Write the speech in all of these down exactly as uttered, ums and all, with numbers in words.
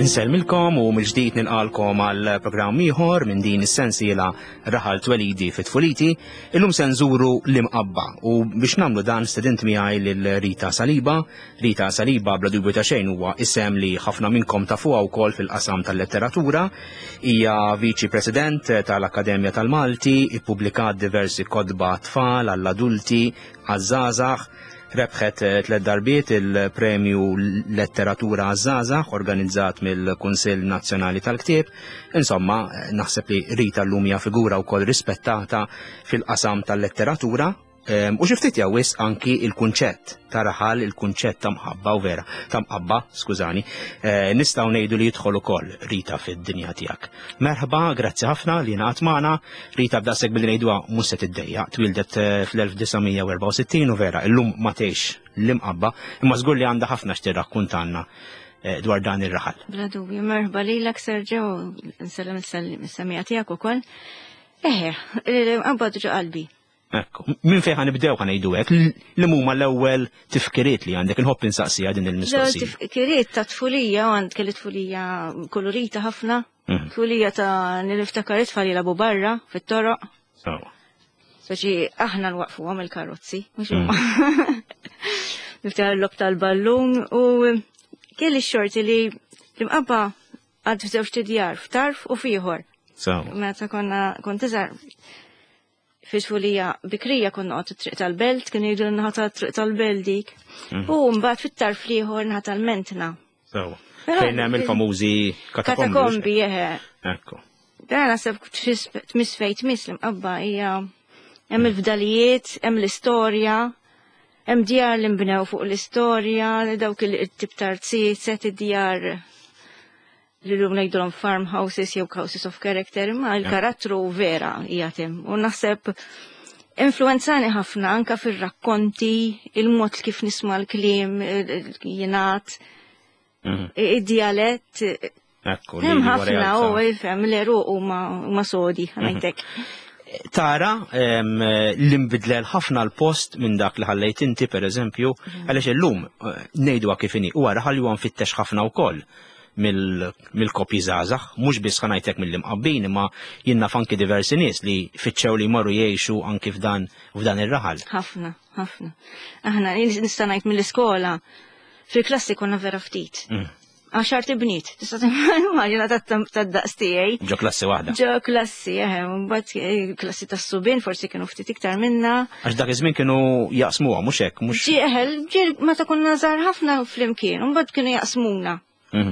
Inselmilkom u mill-ġdid nilqalkom għal programm ieħor minn din is-sensiela Raħal Twelidi fit-Tfuliti, illum se nżuru l-Imqabba u biex nagħmlu dan stedint miegħi lil Rita Saliba. Rita Saliba bla dubju ta' xejn huwa isem li ħafna minnkom tafuha wkoll fil-qasam tal-letteratura. Hija Viċi President tal-Akkademja tal-Malti, ippubblikat diversi kotba tfal għall-adulti, għaż-żgħażagħ. Rebħet tliet darbiet il-Premju Letteratura għaż-żgħażagħ organizzat mill-Kunsill Nazzjonali tal-Ktieb. Insomma, naħseb li Rita llum hija figura wkoll rispettata fil-qasam tal-letteratura. U xi ftit jawis anki il-kunċett ta' raħal, il-kunċett ta' mħabba u vera, ta' mqabba, skużani, nistgħu ngħidu li jidħol ukoll Rita fid-dinja tiegħek. Merħba, grazzi ħafna li ngħaqad magħna. Rita b'daqshekk billi ngħiduha mhux se tiddejjaq, twildet fl-elf tisa' erba' u sittin u vera illum ma tgħix l-imqabba, imma żgur li għandha ħafna x'tirrakkuntanna dwar dan ir-raħal. Bla dubju, merħba lilek Serġew, nsellem is-semmija tiegħek ukoll. Eħe, l-imqabba ġo qalbi. Ekku, minn fejn ħanibdew ħanejdu hekk, li huma l-ewwel tifkiriet li għandek inħobb insaqsija din il-mistoqsija. Tifkiriet ta' tfulija, għand kelli tfulija kolorita ħafna, tfulija ta' niftakar it-tfal jilagħbu barra fit-toroq. Speċi aħna nwaqfuhom il-karozzi, mhux huma. Niftakar l-lob tal-ballun u kelli x-xorti li l-imqabba għad f'żewġ djar, f'Tarf u f'ieħor. Meta konna kont iżgħar Fis-tfulija bikrija konna għot triq tal-belt, kien jgħidu nħata triq tal-belt dik. U mbagħad fit-Tarf liħor nħata l-Mentna. Fejn hemm il-famużi katakombi. Katakombi, jeħe. Ekku. Dan naħseb tmiss fejn tmiss l-imqabba hija hemm il-fdalijiet, hemm l-istorja, hemm djar li nbnew fuq l-istorja, dawk il-tip tarziet, set id-djar li l-lum ngħidulhom farmhouses jew houses of character, imma l-karattru vera jgħatem. U naħseb influenzani ħafna anka fir-rakkonti, il-mod kif nisma' l-kliem jingħad, id-dialett. Hemm ħafna u jfhem l-eruq huma sodi ngħidlek. Tara l-inbidlel ħafna l-post minn dak li ħallejt inti pereżempju, għaliex illum ngħiduha kif inhi huwa raħal huwa nfittex ħafna wkoll mill-kopji żgħażagħ, mhux biss ħanajtek mill-imqabbin, imma jien naf anki diversi nies li fitxew li jmorru jgħixu anki f'dan f'dan ir-raħal. Ħafna, ħafna. Aħna nista' ngħid mill-iskola fil-klassi konna vera ftit. Għaxar tibniet, tista' timmaġina tad-daqs tiegħi. Ġo klassi waħda. Ġo klassi, eħe, mbagħad klassi tas-subien forsi kienu ftit iktar minna. Għax dak iż-żmien kienu jaqsmuha mhux hekk, mhux. Ġie eħel, ġie meta konna żgħar ħafna flimkien, u mbagħad kienu jaqsmuna.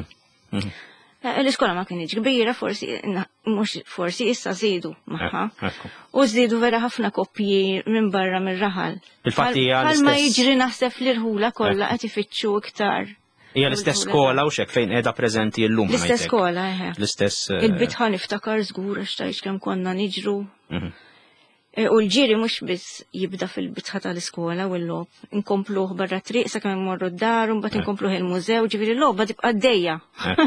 L-iskola ma kienx kbira, forsi mhux forsi issa żiedu magħha. U żiedu vera ħafna koppji minn barra mir-raħal. Il-fatt hija l-istess. Bħalma jiġri naħseb li rħula kollha qed ifittxu iktar. Hija l-istess skola u xek fejn qiegħda preżenti llum. L-istess skola, eħe. L-istess. Il-bitħa niftakar żgur għax tgħix kemm konna niġru. U l-ġiri mhux biss jibda fil-bitħa tal-iskola u l-lob. Inkompluh barra triq sakemm immorru d-dar u mbagħad inkompluh il-mużew, ġifieri l-logħba tibqa' għaddejja.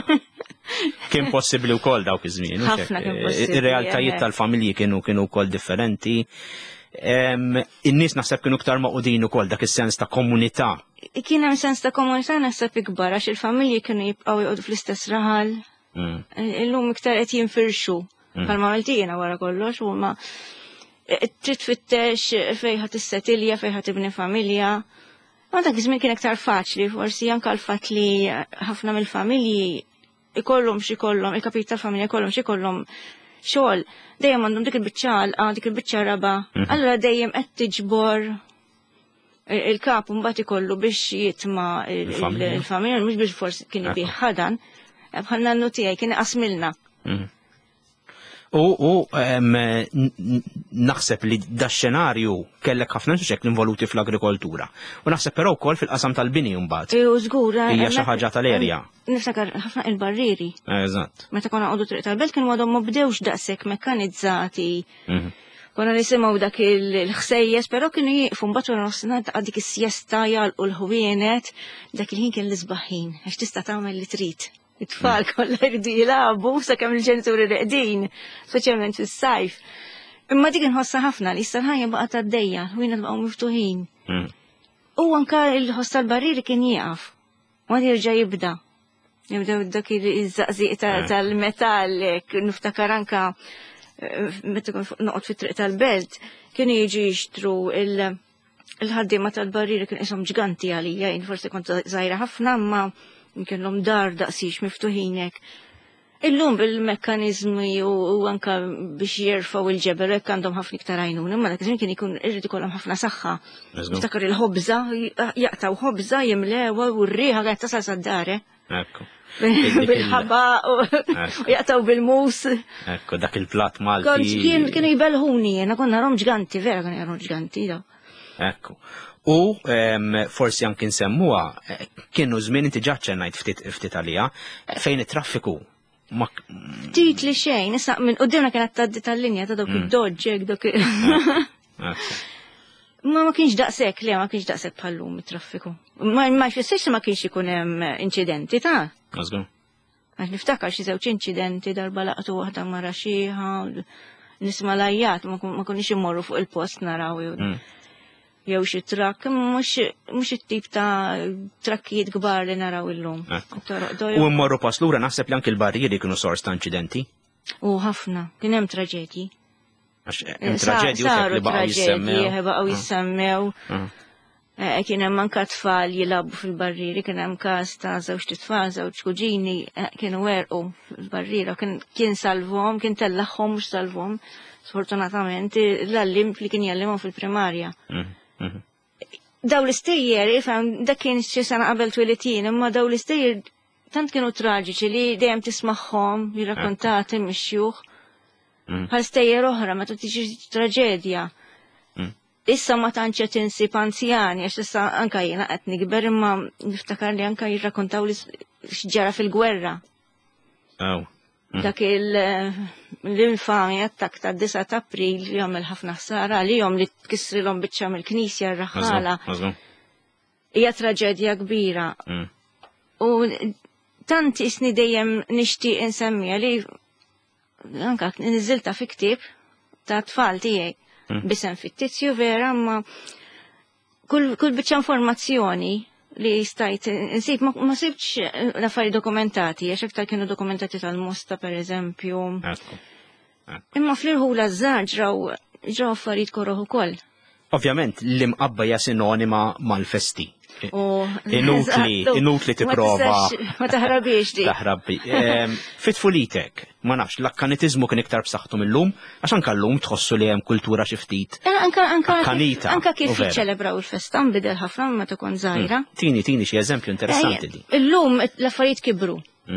Kien possibbli wkoll dawk iż-żmien. Ħafna kien possibbli. Ir-realtajiet tal-familji kienu kienu wkoll differenti. In-nies naħseb kienu iktar maqudin ukoll dak is-sens ta' komunità. Kien hemm sens ta' komunità naħseb ikbar għax il-familji kienu jibqgħu jqogħdu fl-istess raħal. Illum iktar qed jinfirxu. Bħalma għaltina wara kollox huma trid tfittex fejn ħadd issetilja, fejn ħadd tibni familja. Ma dak iż-żmien kien iktar faċli, forsi anke l-fatt li ħafna mill-familji ikollhom xi kollhom, il-kapit tal-familja ikollhom xi kollhom xogħol, dejjem għandhom dik il-biċċa għalqa, dik il-biċċa raba, allura dejjem qed tiġbor il-kap mbagħad ikollu biex jitma' il-familja, mhux biex forsi kien ibih ħadan, bħal nannu tiegħi kien iqasmilna. U naħseb li da-xenarju kellek ħafna xek involuti fl-agrikoltura. U naħseb però wkoll fil-qasam tal-bini mbagħad. U żgur. Hija xi ħaġa tal-erja. Niftakar ħafna il-barrieri. Eżatt. Meta konna qogħdu triq tal-belt kienu għadhom ma bdewx daqshekk mekkanizzati. Konna nisimgħu dak il-ħsejjes, però kienu jieqfu mbagħad wara nofsinhar ta' dik is-sjesta jgħalqu l-ħwienet, dak il-ħin kien l-isbaħħin għax tista' tagħmel li trid. It-tfal kollha jridu jilagħbu sakemm il-ġenituri reqdin, speċjalment fis-sajf. Imma dik inħossha ħafna li issa l-ħajja baqgħet għaddejja, ħwienet baqgħu miftuħin. U anke l-ħoss tal-barrieri kien jieqaf, ma jerġa' jibda. Jibdew dak iż-żaqżiq tal-metall, niftakar anka meta noqgħod fit-triq tal-belt, kienu jiġu jixtru il-ħaddiema tal-barrieri kien ishom ġganti għalija, jien forsi kont żgħira ħafna ma kienhom dar daqsix miftuħinek. Illum bil-mekkaniżmi u anka biex jerfgħu il-ġebel hekk għandhom ħafna iktar għajnuna, imma dak iż-żmien kien ikun irid ikollhom ħafna saħħa. Niftakar il-ħobża, jaqtaw ħobża jimlewha u r-riħa kienet tasal sad-dar. Ekku. Bil-ħaba u jaqtaw bil-mus. Ekku, dak il-plat Malti. Kienu jibelħuni, jena konna rom ġganti, vera kienu jarom ġganti daw. Ekku. U forsi anki nsemmuha kienu żmien inti ġaċċa ngħid ftit għalija fejn it-traffiku. Ftit li xejn, issa minn qudiemna kienet tgħaddi tal-linja ta' dawk id-doġġek, dawk Ma ma kienx daqshekk, le ma kienx daqshekk bħallum it-traffiku. Ma jfissirx ma kienx ikun hemm inċidenti ta'. Għażgu. Għax niftakar xi żewġ inċidenti darba laqtu waħda mara xieħa, nisma' lajjat ma kunix immorru fuq il-post naraw jew xi trakk, mhux it-tip ta' trakkijiet kbar li naraw illum. U mmorru pass lura naħseb li anke l-barrieri kienu sors ta' inċidenti. U ħafna, kien hemm traġedji. Traġedji li baqgħu jissemmew. Baqgħu jissemmew. Kien hemm anke tfal jilagħbu fil-barrieri, kien hemm każ ta' żewġ titfal, żewġ kuġini kienu werqu fil-barriera, kien salvhom, kien tellaħħom mhux salvhom. Sfortunatament l-allim li kien jallimhom fil-primarja. Daw l-istejjer, ifhem, dak kien xi sena qabel twelid, imma daw l-istejjer tant kienu traġiċi li dejjem tismagħhom jirrakkontati mix-xjuħ. Bħal stejjer oħra meta tiġi traġedja. Issa ma tantx qed insib anzjani għax issa anke jiena qed nikber imma niftakar li anke jirrakkontaw li x'ġara fil-gwerra. Dak l-infami attak ta' disa ta' April li jagħmel ħafna ħsara għalihom li tkissrilhom biċċa mill-Knisja r-Raħħala. Hija traġedja kbira. U tant isni dejjem nixtieq insemmija li anka niżilta fi ktieb ta' tfal tiegħi bisem fit-Tizju vera ma kull biċċa informazzjoni li stajt insib ma sibx l-affarijiet dokumentati għax aktar kienu dokumentati tal-Mosta pereżempju. Imma fl-irħula żgħar ġraw ġraw affarijiet korroħ ukoll. Ovvjament l-imqabba hija sinonima mal-festi. Inutli, inutli tipprova. Ma taħrabiex di. Taħrabbi. Fit-tfulitek, ma nafx, l-akkanitizmu kien iktar b'saħħtu mill-lum, għax anke llum tħossu li hemm kultura xi ftit. Akkanita. Anke kif jiċċelebraw il-festa nbidel ħafna meta tkun żgħira. Tini, tini xi eżempju interessanti di. Illum l-affarijiet kibru.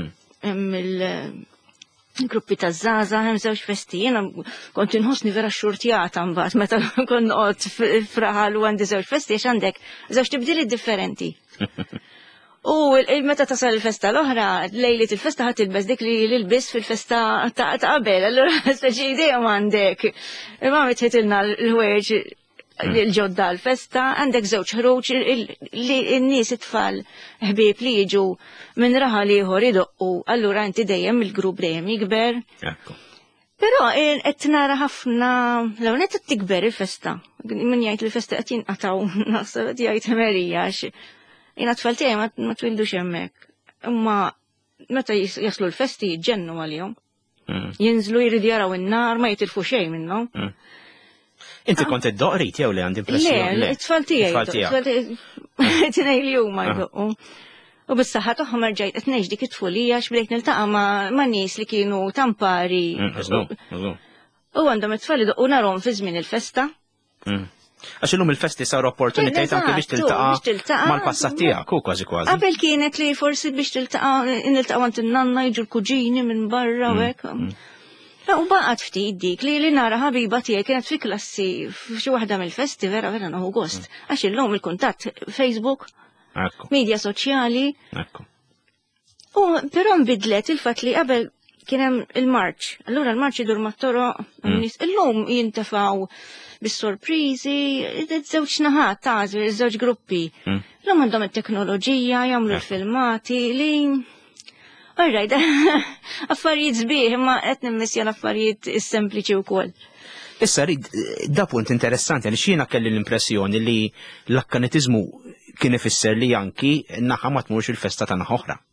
Gruppi ta' zaza, hemm żewġ festi, jiena kont inħossni vera xurtjata mbagħad meta kont noqgħod fraħal u għandi żewġ festi għax għandek żewġ tibdiliet differenti. U meta tasal il-festa l-oħra, lejlit il-festa ħadd ilbes dik li lilbis fil-festa ta' qabel, allura speċi dejjem għandek. Imma mitħitilna l-ħwejġ il-ġodda l-festa, għandek żewġ ħruġ li n-nies it-tfal ħbieb li jiġu minn raħa li ieħor idoqqu, allura inti dejjem il-grupp dejjem jikber. Però qed nara ħafna l-ewwel qed tikber il-festa. Min jgħid li l-festa qed jinqataw naħseb qed jgħid Emerija għax jiena tfal tiegħi ma twildux hemmhekk. Imma meta jaslu l-festi jiġġennu għalihom. Jinżlu jridu jaraw in-nar ma jitilfu xejn minnhom. Inti kont id-doqrit jew li għandi impressjoni? Le, it-tfal tiegħi. Tinej li huma jdoqqu. U bis-saħħa tagħhom rġajt qed ngħix dik it-tfulija x'bdejt niltaqa' ma' nies li kienu tampari. U għandhom it-tfal idoqqu narhom fi żmien il-festa. Għax illum il-festi saru opportunitajiet anke biex tiltaqa' mal-passat tiegħek u kważi kważi. Qabel kienet li forsi biex tiltaqa' niltaqgħu għand in-nanna jiġu l-kuġini minn barra u hekk. U baqgħet ftit dik li li nara ħabiba tiegħi kienet fi klassi f'xi waħda mill-festi vera vera naħu gost. Għax illum il-kuntatt Facebook, medja soċjali. U però nbidlet il-fatt li qabel kien hemm il-marċ. Allura l-marċ idur mat-toroq, illum jintefgħu bis-sorpriżi, żewġ naħat ta' żewġ gruppi. L-hom għandhom it-teknoloġija, jagħmlu l-filmati li Alright, affarijiet sbieħ, imma qed nimmissja l-affarijiet sempliċi wkoll. Issa rid, da punt interessanti, għaliex jiena kelli l-impressjoni li l-akkanitiżmu kien ifisser li anki naħa ma tmurx il-festa ta' naħa oħra.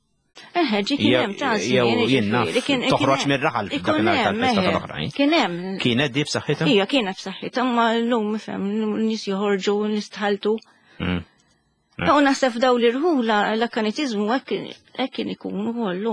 Eħe, kien hemm ta' jew jinnaf toħroġ mir-raħal f'dak il-festa tal-oħrajn. Kien hemm. Kienet di b'saħħitha? Hija kienet b'saħħitha, ma llum ifhem nies joħorġu nistħaltu. U naħseb daw l-irħula l-akkanitiżmu hekk kien ikunu kollu.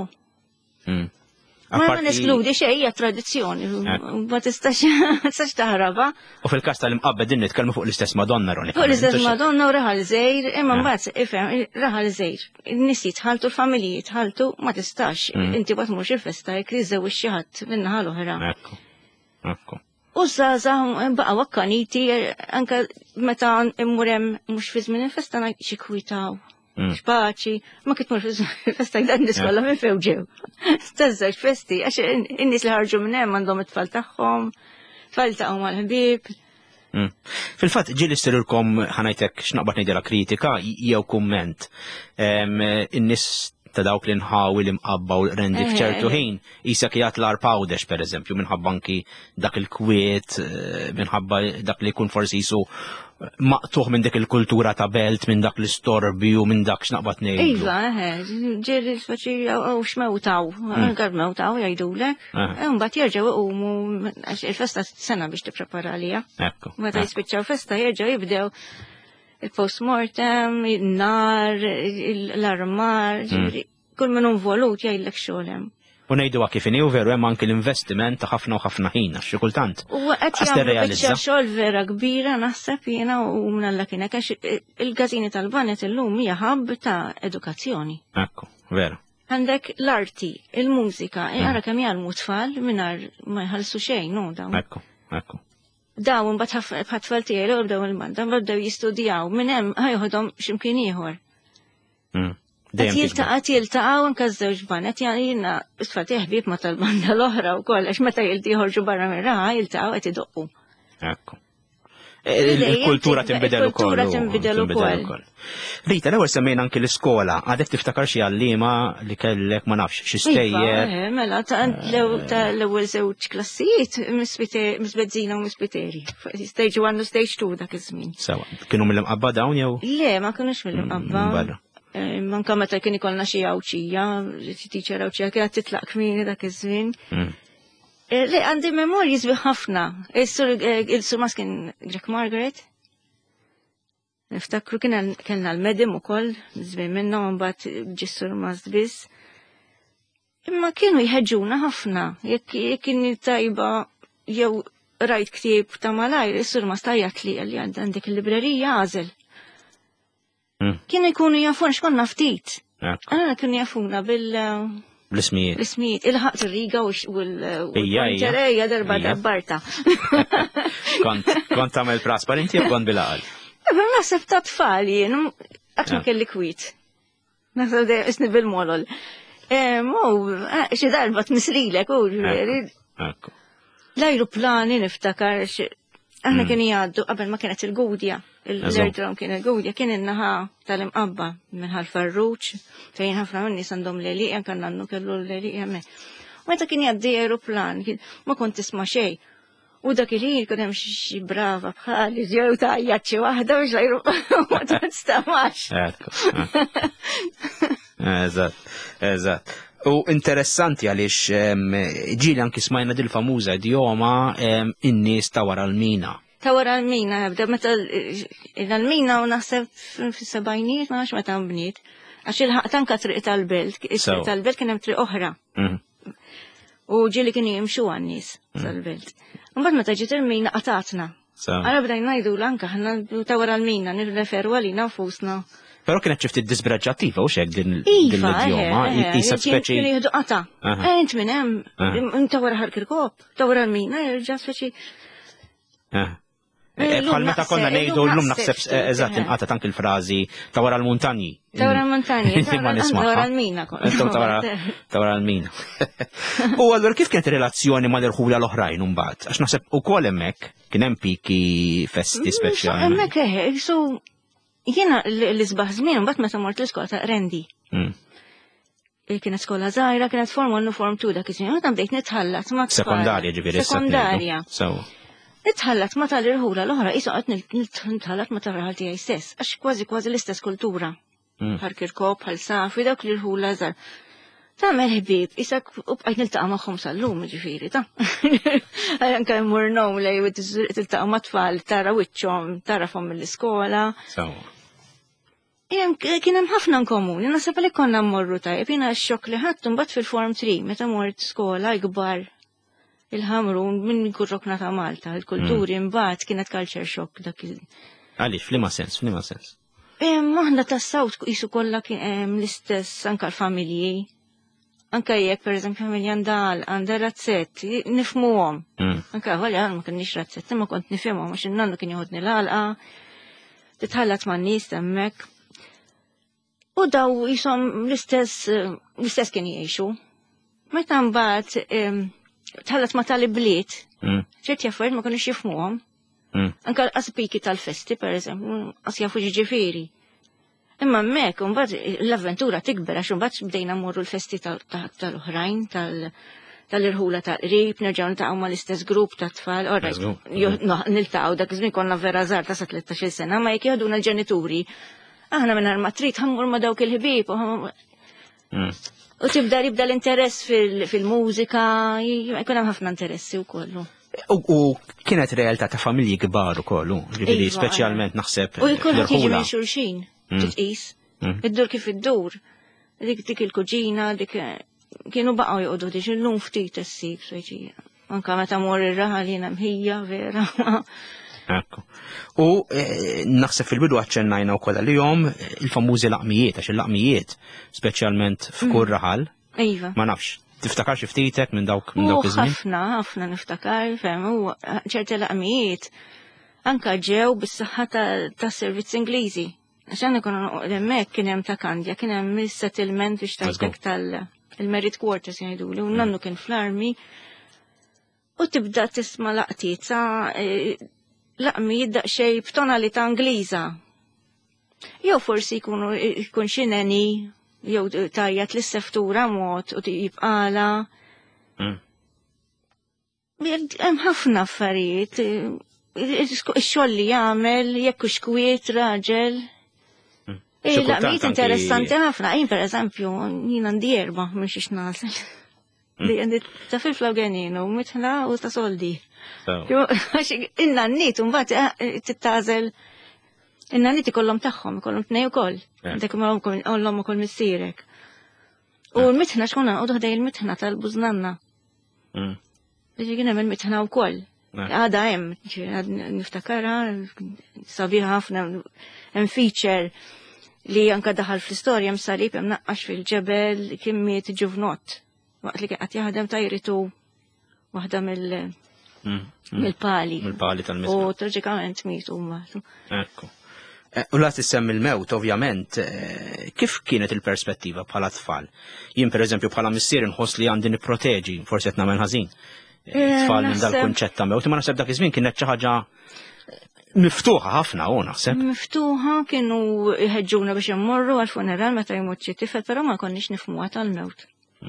Ma ma neskludi xejn hija tradizzjoni, ma tistax tistax taħrabha. U fil-każ tal-imqabbed din nitkellmu fuq l-istess Madonna Ronika. Fuq l-istess Madonna u raħal żejr, imma mbagħad ifhem raħal żejr. In-nies jitħaltu, l-familji jitħaltu, ma tistax inti ma tmurx il-festa jekk jiżżewwix xi ħadd min-naħa l-oħra. Ekku. Ekku. U żgħażagħ baqgħu akkaniti anke meta immur hemm mhux fi żmien il-festa ngħid xi kwitaw. Xpaċi, ma kitt mur festa jgħad nis kollha minn fewġew. Stazzax festi, għax in-nies li ħarġu minn hemm għandhom it-tfal tagħhom, tfal tagħhom mal-ħbieb. Fil-fatt ġieli ssirulkom ħanajtek x'naqbad ngħidilha kritika jew kumment. In-nies ta' dawk li nħawi li mqabba u rendi f'ċertu ħin isek jgħat l-ar pawdex pereżempju minħabba anki dak il-kwiet, minħabba dak li jkun forsi jisu maqtuħ minn dik il-kultura ta' belt, minn dak l-istorbi u minn dak x'naqbad ngħidu. Iva, ġieli faċi u x'mewtaw, għal mewtaw jgħidulek, mbagħad jerġgħu iqumu għax il-festa sena biex tipprepara għaliha. Ekku. Meta jispiċċaw festa jerġgħu jibdew il-postmortem, il-nar, l-armar, kull minn involut jgħidlek xogħol hemm. U ngħiduha kif inhi u veru hemm anke l-investiment ta' ħafna u ħafna ħin għax xi kultant. U qed jagħmlu biċċa xogħol vera kbira naħseb jiena u mnalla kien hekk għax il-gażini tal-banet illum hija ħabb ta' edukazzjoni. Ekku, veru. Għandek l-arti, il-mużika, ara kemm jgħalmu tfal mingħajr ma jħallsu xejn, no dawn. Ekku, ekku. Daw mbagħad ħatfal tiegħi l bdew il-banda, bdew jistudjaw minn hemm ħajħodhom x'imkien ieħor. Qed jiltaqgħu jiltaqgħu anke żewġ banet jiena t-tfal tiegħi ħbieb ma tal-banda l-oħra wkoll għax meta jiltieħorġu barra mir-raħa jiltaqgħu qed idoqqu. Ekku. Il-kultura tinbidel ukoll. Il-kultura tinbidel ukoll. Rita, l-ewwel semmejna anke l-iskola, għadek tiftakar xi għalliema li kellek ma nafx xi stejjer. Mela ta' l-ewwel żewġ klassijiet misbezzina u mispiteri. Stage one u stage two dak iż-żmien. Sewa, kienu mill-imqabba dawn jew? Le, ma kinux mill-imqabba. Manka meta kien ikollna xi awċija, xi teacher awċija kienet titlaq kmieni dak iż-żmien. Le, għandi memorji sbieħ ħafna. Il-sur mas kien Jack Margaret. Niftakru kellna l-medim ukoll, żbien minnhom mbagħad ġissur mas biss. Imma kienu jħeġġuna ħafna, jekk kien tajba jew rajt ktieb ta' malajr, is-sur mas tajjat li għalli għandek il-librerija għażel. Kienu jkunu jafun x'konna ftit. Għana kienu jafuna bil- L-ismijiet. L-ismijiet, il-ħaqt il-riga u l-ġerejja darba dabbarta. Kont tamel trasparenti u kont bil-għal? Għabba naħseb ta' tfal jien, għatma kelli kwit. Naħseb da' isni bil-molol. Mu, xie darba t-mislilek u l-ajruplani niftakar, aħna kien jgħaddu, qabel ma kienet il-gudja, l-aerodrom kien il-gudja, kien innaħa tal-imqabba minħal farruċ, fejn ħafna minni sandom l-eliqja, kan nannu kellu l-eliqja me. U meta kien jgħaddi aeroplan, ma kont tisma xej. U dak il-ħin kien hemm xi brava bħali ġew tajjat xi waħda biex l-aeroplan ma tistamax. Eżatt, eżatt. U interessanti għaliex ġili anki smajna dil-famuża idjoma in-nies ta' wara l-mina. Ta' wara l-mina, bda meta l-mina u naħseb fis-sebgħinijiet ma nafx meta mbniet. Għax il-ħaq tanka triq tal-belt, triq tal-belt kien hemm triq oħra. U ġili kien jimxu għan-nies tal-belt. Mbagħad meta ġiet il-mina qatatna. Ara bdejna ngħidu l-anka ħna ta' wara l-mina nirreferu għalina nfusna. Pero kienet ċifti disbreġġattiva u xek din l-idjoma, jisab speċi. Iva, jihdu qata. Ent minn hemm, ta' wara ħal-kirkop, ta' wara l-mina, jirġa speċi. Bħal meta konna ngħidu llum naħseb eżatt inqata tank il-frażi ta' wara l-muntanji. Ta' wara l-muntanji, ta' wara l-mina. Ta' wara l-mina. U allura kif kienet ir-relazzjoni mal-irħula l-oħrajn imbagħad? Għax naħseb ukoll hemmhekk kien hemm piki festi speċjali. Hemmhekk eħe, so jiena l-isbaħ żmien mbagħad meta mort l-iskola ta' Rendi. Kienet skola żgħira, kienet form one u form two dak iż-żmien, meta bdejt nitħallat ma' sekondarja ġifieri. Sekondarja. Nitħallat ma tal-irħula l-oħra, jisu għat nitħallat ma tal-irħal tijaj stess, għax kważi kważi l-istess kultura. Bħal kirkop, bħal safi, dawk l-irħula zar. Tagħmel ħbieb, isak u bqajt niltaqa' magħhom sal-lum ġifieri ta'. Anke mmur nhom lej tiltaqa' ma' tfal tara wiċċhom, tarafhom mill-iskola. Kien hemm ħafna komuni, naħseb li konna mmorru tajjeb, jiena x-xokk li ħadd imbagħad fil-Form three meta mort skola ikbar il-Ħamrun minn kurrokna ta' Malta, il-kulturi mbagħad kienet culture shock dak il- Għaliex, f'liema sens, f'liema sens? Maħna tas-sawt qisu kollha kien l-istess anke l-familji. Anka jekk pereżempju familja ndal għandha razzett, nifhmuhom. Anke għalja ma kienx razzett, imma kont nifhimhom għax in-nannu kien joħodni l-għalqa, titħallat man-nies hemmhekk. U daw jisom l-istess l-istess kien jgħixu. Meta mbagħad tħallat ma tal-bliet, ċerti affarijiet ma kinux jifhmuhom. Anke l-qaspiki tal-festi pereżempju, qas jafu ġifieri. Imma hemmhekk imbagħad l-avventura tikber għax imbagħad bdejna mmorru l-festi tal-oħrajn tal-irħula tal-qrib, nerġgħu niltaqgħu mal-istess grupp ta' tfal. Niltaqgħu dak iż-żmien konna vera żgħar ta' sa tlietax-il sena, ma jekk jieħduna l-ġenituri. Aħna mingħajr ma trid ħammur ma' dawk il-ħbieb. U tibda jibda l-interess fil-mużika, jkun hemm ħafna interessi wkoll. U kienet realtà ta' familji kbar ukoll, ġifieri speċjalment naħseb. U jkun ħadd jiġi minn xulxin. Titqis, id-dur kif id-dur, dik dik il-kuġina, dik kienu baqgħu joqogħdu dik illum ftit issib speċi. Anke meta mor ir-raħal jiena mħija vera. Ekku. U naħseb fil-bidu aċċennajna wkoll għalihom il-famużi laqmijiet għax il-laqmijiet speċjalment f'kull raħal. Iva. Ma nafx, tiftakar xi ftitek minn dawk minn dawk iż-żmien? Ħafna, ħafna niftakar, fehm, u ċerti laqmijiet anke ġew bis-saħħa tas-servizz Ingliżi. Għaxan ikun hemmhekk kien hemm ta' Kandja, kien hemm is-settlement biex tajtek tal-Merit Quarters jgħiduli, u nannu kien fl-armi. U tibda tisma' laqtiet sa' laqmijiet daqsxejn b'tonalità Ingliża. Jew forsi jkunu jkun xi neni jew tajjat lis-seftura mod u jibqala. Hemm ħafna affarijiet. Ix-xogħol li jagħmel jekk hux kwiet raġel. Laqmijiet interessanti ħafna, jien pereżempju jien għandi erba' mhux ix nasel. Ta' fil-flawgeninu, mitħla u ta' soldi. In-nannit mbagħad tittażel in-nannit ikollhom tagħhom, ikollhom tnej ukoll. Dak ikollhom ukoll missierek. U l-mitħna x'kun naqgħodu ħdej il-mitħna tal-bużnanna. Biex kien hemm il-mitħna wkoll. Għada hemm, niftakarha, sabiħa ħafna hemm feature li anka daħal fl-istorja msalib hemm naqqax fil-ġebel kien miet ġuvnot. Waqt li qed jaħdem tajritu waħda mill-pali. Mill-pali tal-misma. U traġikament miet huma. Ekku. U la tissemmi il-mewt, ovvjament, kif kienet il-perspettiva bħala tfal? Jien pereżempju bħala missier inħoss li għandi nipproteġi, forsi qed nagħmel ħażin. Tfal minn dal-kunċett ta' mewt, ma naħseb dak iż-żmien kienet xi ħaġa miftuħa ħafna u naħseb. Miftuħa kienu jħeġġuna biex immorru għal-funeral meta jmut xi tifel, però ma konniex nifhmuha tal-mewt.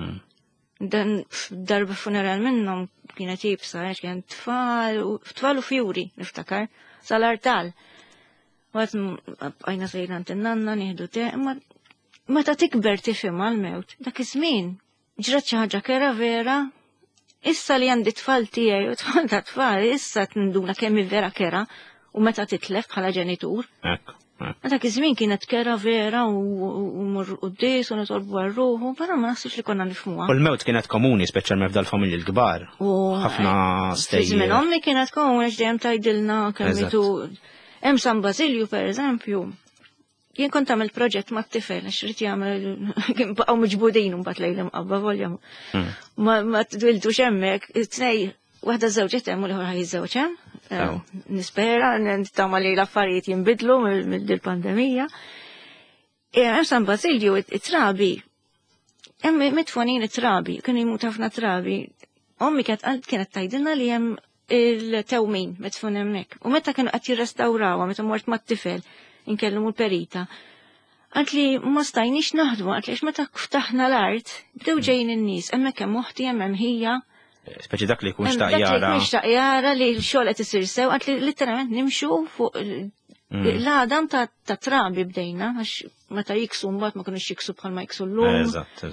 Dan darba funeral minnhom kienet jibsa, għax kien tfal tfal u fjuri niftakar sal-artal. Għad bqajna sejran tin-nanna nieħdu te, meta tikber tifhem għal-mewt, dak iż-żmien ġrat xi ħaġa kera vera. Issa li għandi tfal tiegħi u tfal ta' tfal, issa tnduna kemm vera kera u meta titlef bħala ġenitur. Dak iż-żmien kienet kera vera u mor qudies u nitolbu għar-ruħu, però ma naħsibx li konna nifhmuha. U l-mewt kienet komuni speċjalment f'dal-familji l-kbar. Ħafna stejjer. Żmien ommi kienet komuni x'dejjem tgħidilna kemm itu hemm San Basilju pereżempju. Jien kont għamil proġett ma' t-tifel, għax rrit jgħamil, baqgħu miġbudin mbagħad lejlem qabba volja. Ma twildu xemmek, t-tnej, waħda żewġet hemm u l-ħor ħajżewġ hemm. Nispera, nittama li l-affarijiet jinbidlu mill-pandemija. Hemm San Basilju it-trabi, hemm mitfonin it-trabi, kienu jmut ħafna trabi. Ommi kienet tgħidilna li hemm il-tewmin mitfun hemmhekk. U meta kienu qed jirrestawrawha, meta mort ma' t-tifel, inkellmu l-perita. Għant li ma stajniex naħdmu, għant li għax meta ftaħna l-art, bdew ġejn in-nies, hemmhekk hemm moħħti hemm ħija. Speċi dak li jkun xtaqjara. Dak li jkun xtaqjara li l-xogħol qed isir sew, għant li litteralment nimxu fuq l-għadam ta' trabi bdejna, għax meta jiksu mbagħad ma kinux jiksu bħalma jiksu llum. Eżatt, eżatt.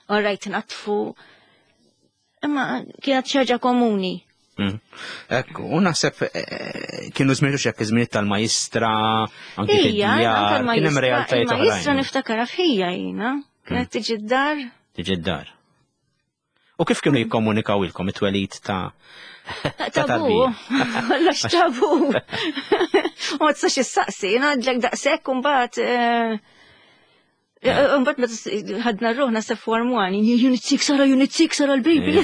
orajt natfu. Imma kienet ċaġa komuni. Ekku, u naħseb kienu żmietu xekk iż-żmien tal-majistra, anke fid-djar, kien hemm realtajiet oħrajn. Il-majistra niftakara f'ħija jiena, kienet tiġi d-dar. Tiġi d-dar. U kif kienu jikkomunikaw ilkom it-twelid ta' tabu, għallax tabu. U ma tistax issaqsi, ngħidlek daqshekk u mbagħad Mbagħad meta ħadna rruħna sef warmwani, unit six sara, unit six sara l-baby.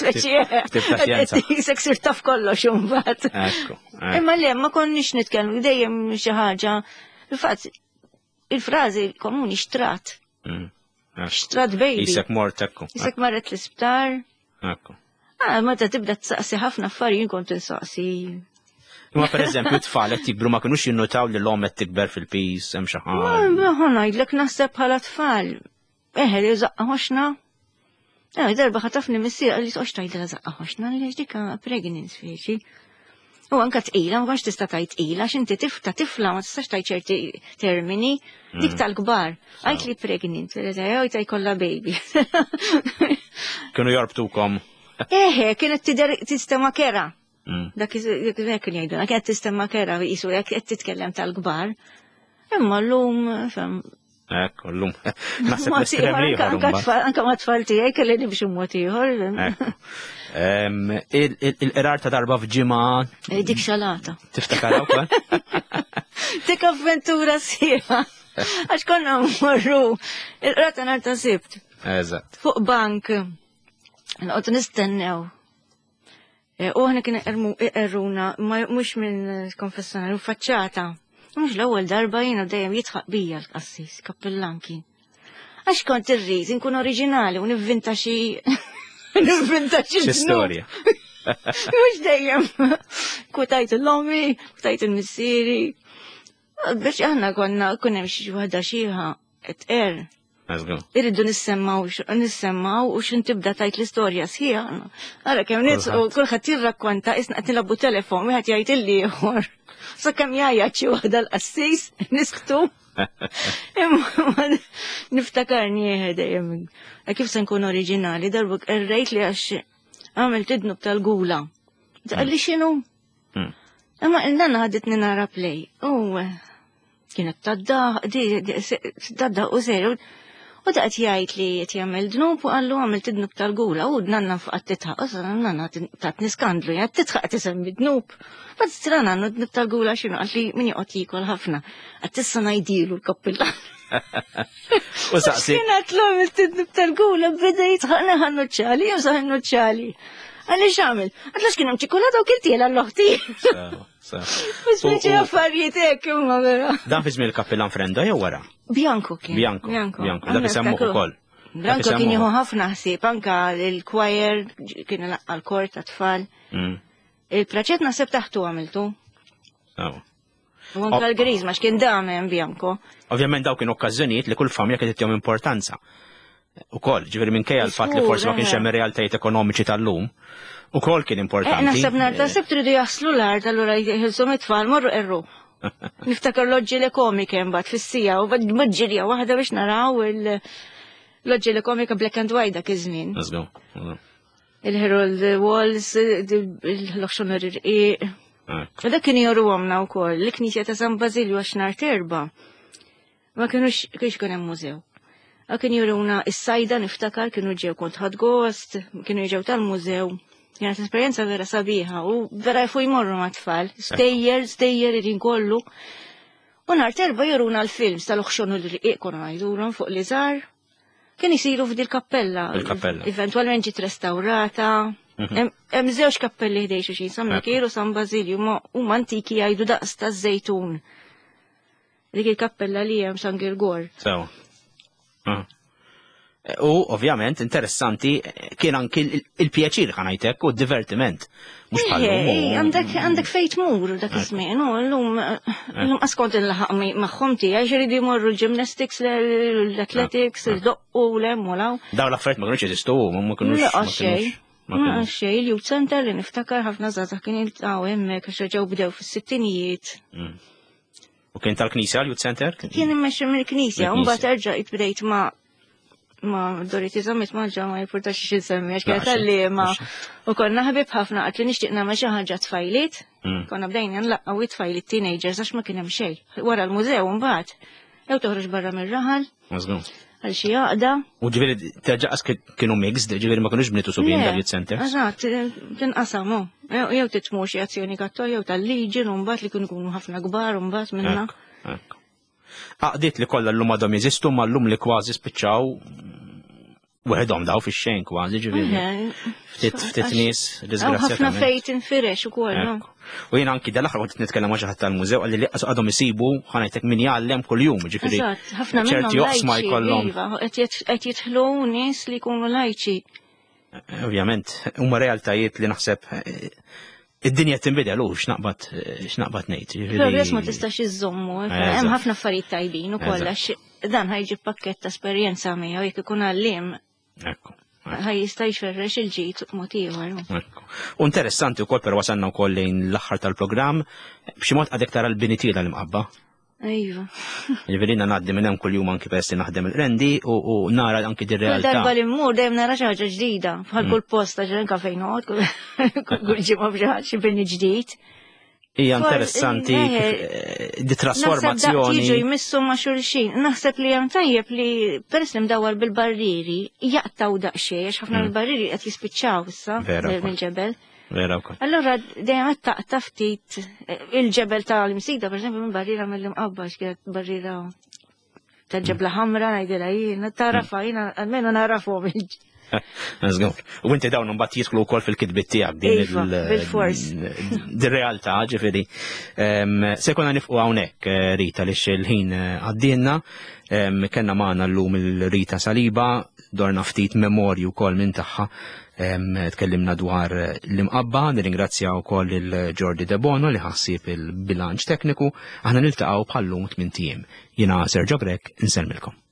Isek sir taf kollox imbagħad. Imma le ma konniex nitkellmu dejjem xi ħaġa. Il-fatt il-frażi komuni xtrat. Xtrat baby. Isek mort ekku. Isek marret l-isptar. Ekku. Ah, meta tibda tsaqsi ħafna affarijiet kont insaqsi. Imma pereżempju tfal qed jikbru ma kinux jinnutaw li l-om qed tikber fil-pis hemm xi ħaġa. Ma ngħidlek naħseb bħala tfal. Eħe li żaqqa ħoxna. Darba ħatafni missier qal li toqgħodx tgħidilha żaqqa ħoxna li dik pregnant speċi. U anke tqila ma konx tista' tgħid tqila għax inti tifta tifla ma tistax tgħid ċerti termini dik tal-kbar. Għajt li pregnant, jgħid jkollha baby. Kienu jorbtukom. Eħe, kienet tidher tistema kera. Dak hekk jgħiduna, kienet tistemma kera jisu jekk qed titkellem tal-kbar. Imma llum fem. Hekk, llum. Naħseb l-estrem ieħor. Anke ma tfal tiegħi kelli nimxi mod ieħor. Il-qirar ta' darba f'ġimgħa. Dik xalata. Tiftakar wkoll? Dik avventura sieħa. Għax konna mmorru il-qirar ta' nhar ta' Sibt. Eżatt. Fuq bank. Nqogħdu nistennew. U ħna kien erruna, mux minn konfessjonali, u faċċata. Mux l-ewwel darba jiena dejjem jitħaq bija l-qassis, kappellan kien. Għax kont irrid inkun oriġinali u nivvinta xi nivvinta xi storja. Mux dejjem. Kutajt l-ommi, kutajt il-missieri. Biex aħna konna kun hemm xi waħda xieħa qed er. Irridu nissemmaw, nissemmaw u xin tibda tajt l-istorja sħiħa. Għara kem nitsu, kullħat jirrakkonta, isna qed nilabbu telefon, wieħed jgħid il-liħor. Sa kem jgħajja xi waħda l-qassis, nisktu. Imma niftakarni jieħed dejjem. Kif se nkun oriġinali, darbuk errejt li għax għamel tidnub tal-gula. Għalli xinu? Imma il-nanna għaddit nara play. U kienet tadda, tadda u seru. U daqt jgħid li qed jagħmel dnub u għallu għamil tidnub tal-gula u nanna faqat titħaq, u nanna tatni skandlu, jgħat titħaq tisemmi dnub. Bad strana għannu dnub tal-gula xinu għalli min joqgħod jikol ħafna. Għat tissa ngħidilu l-koppilla. U saqsi. Kien għatlu għamil tidnub tal-gula bida jitħaq naħan nuċċali, jew saħan nuċċali. Għalli xamil, għatlax kien hemm ċikolata u kiltiela l-loħti. Bismiċi affarijiet hekk imma vera. Dan fi żmien il-kappellan Frenda jew wara? Bianco kien. Bianco. Bianco. Dak isemmuh ukoll. Bianco kien jieħu ħafna ħsieb anke il-choir kien għall-kort ta' tfal. Il-praċett naħseb taħtu għamiltu. U anke l-Griż ma x'kien dam Bianco. Ovvjament daw kien okkażjonijiet li kull familja kienet tihom importanza. Ukoll, ġifieri minkejja l-fatt li forsi ma kienx hemm realtajiet ekonomiċi tal-lum. Ukoll kien importanti. Naħseb nhar ta' Sibt tridu jaslu l-art allura jħilshom it-tfal morru erru. Niftakar l-oġġieli komika mbagħad fis-sija u maġġirja waħda biex naraw l-oġġieli komika black and white dak iż-żmien. Il-Harold Walls, l-Oxxoner Irqiq. U dak kien joru għamna wkoll, l-Knisja ta' San Basilju għax nhar terba'. Ma kienux kienx kien hemm mużew. Kien juruna is-sajda niftakar kienu ġew kont ħadd gost, kienu ġew tal-mużew. Kienet esperjenza vera sabiħa u vera jfu jmorru ma' tfal. Stejjer, stejjer irin kollu. U nhar terba juruna l-films tal-Oxxoner Irqiq konu ngħidulhom fuq li żgħar. Kien isiru f'dil kappella. Il-kappella. Eventwalment ġiet restawrata. Hemm żewġ kappelli ħdej xulxin, San Mikelu, San Basilju, huma antiki jgħidu daqs taż-żejtun. Dik il-kappella li hemm San Girgor. Sew. U ovvjament interessanti kien anki il-pjaċir ħanajtek u d-divertiment. Mux bħallum. Għandek fejt mur dak iż-żmien, u llum askont il-laħaq magħhom tiegħi ġiridu jmorru l-gymnastics, l-athletics, il-doqqu l-hemm u daw l-affarijiet ma kienux jeżistu, ma kienux. Laqgħa xejn. Ma xejn il-Youth Center li niftakar ħafna żgħażagħ kien jiltaqgħu hemmhekk għax ġew bdew fis-sittinijiet. U kien tal-Knisja l-Youth Center? Kien immexxi mill-Knisja, u mbagħad erġa' bdejt ma' ma Doriti Zammit maġġa ma jipurtax xi semmi għax kienet għallima. U konna ħabib ħafna qatt li nixtieq nagħmel xi ħaġa tfajlit. Konna bdejna nlaqgħu it-tfajlit teenagers għax ma kien hemm xejn. Wara l-mużew mbagħad jew toħroġ barra mir-raħal. Għal xi għaqda. U ġifieri terġaqas kienu mixed, ġifieri ma kinux bnietu subien dal-youth centers. Eżatt, tinqasamu. Jew titmur xi azzjoni kattolja jew tal-liġi u mbagħad li kienu jkunu ħafna kbar u mbagħad minna. Għaqdiet li kollha llum għadhom jeżistu ma llum li kważi spiċċaw weħedhom daw fix-xejn kważi ġifieri. Ftit ftit nies disgrazzjatament. Ħafna fejt infirex ukoll. U jien anki dal-aħħar kont nitkellem ma' xi ħadd tal-mużew għalli li għadhom isibu ħanajtek min jgħallem kuljum ġifieri. Ħafna ċerti oqsma jkollhom. Qed jidħlu nies li jkunu lajċi. Ovvjament, huma realtajiet li naħseb id-dinja tinbidel u x'naqbad x'naqbad ngħid. Progress ma tistax iżommu, hemm ħafna affarijiet tajbin ukoll għax dan ħajġib pakkett ta' esperjenza miegħu jekk ikun għalliem. Ħaj jista' jferrex il-ġid mod ieħor. U interessanti wkoll per wasalna wkoll lejn l-aħħar tal-programm b'xi mod għadek tara l-binitiela l-imqabba. Ejva. Ġifieri ngħaddi minn hemm kuljum anki peress naħdem il-rendi u nara anki dir-realtà. Darba li mmur dejjem nara xi ħaġa ġdida bħal kull post ta' ġenka fejn noqgħod kull ġimgħa b'xi ħadd xi bini ġdid. Hija interessanti di trasformazzjoni. Naħseb jmissu ma' xulxin. Naħseb li hemm tajjeb li peress li mdawwar bil-barriri jaqtaw daqsxejn għax ħafna mill-barriri qed jispiċċaw issa mill-ġebel. Vera wkoll. Allura dejjem qed taqta' ftit il-ġebel tal-Msida pereżempju minn barriera mill-imqabba x'kienet barriera tal-ġebla ħamra ngħidilha jien tarafha jiena almenu narafhom. Nżgur. U inti dawn mbagħad jidħlu wkoll fil-kitbiet tiegħek din bil-fors. Dir-realtà ġifieri. Se jkollna nifqu hawnhekk Rita li il-ħin għaddielna, kellna magħna llum il-Rita Saliba, dorna ftit memorju wkoll minn tagħha. Tkellimna dwar l-imqabba, nirringrazzja wkoll il-Jordi De Bono li ħassib il-bilanċ tekniku, aħna niltaqgħu bħallum tmien tiem. Jiena Sergio Brek, insellmilkom.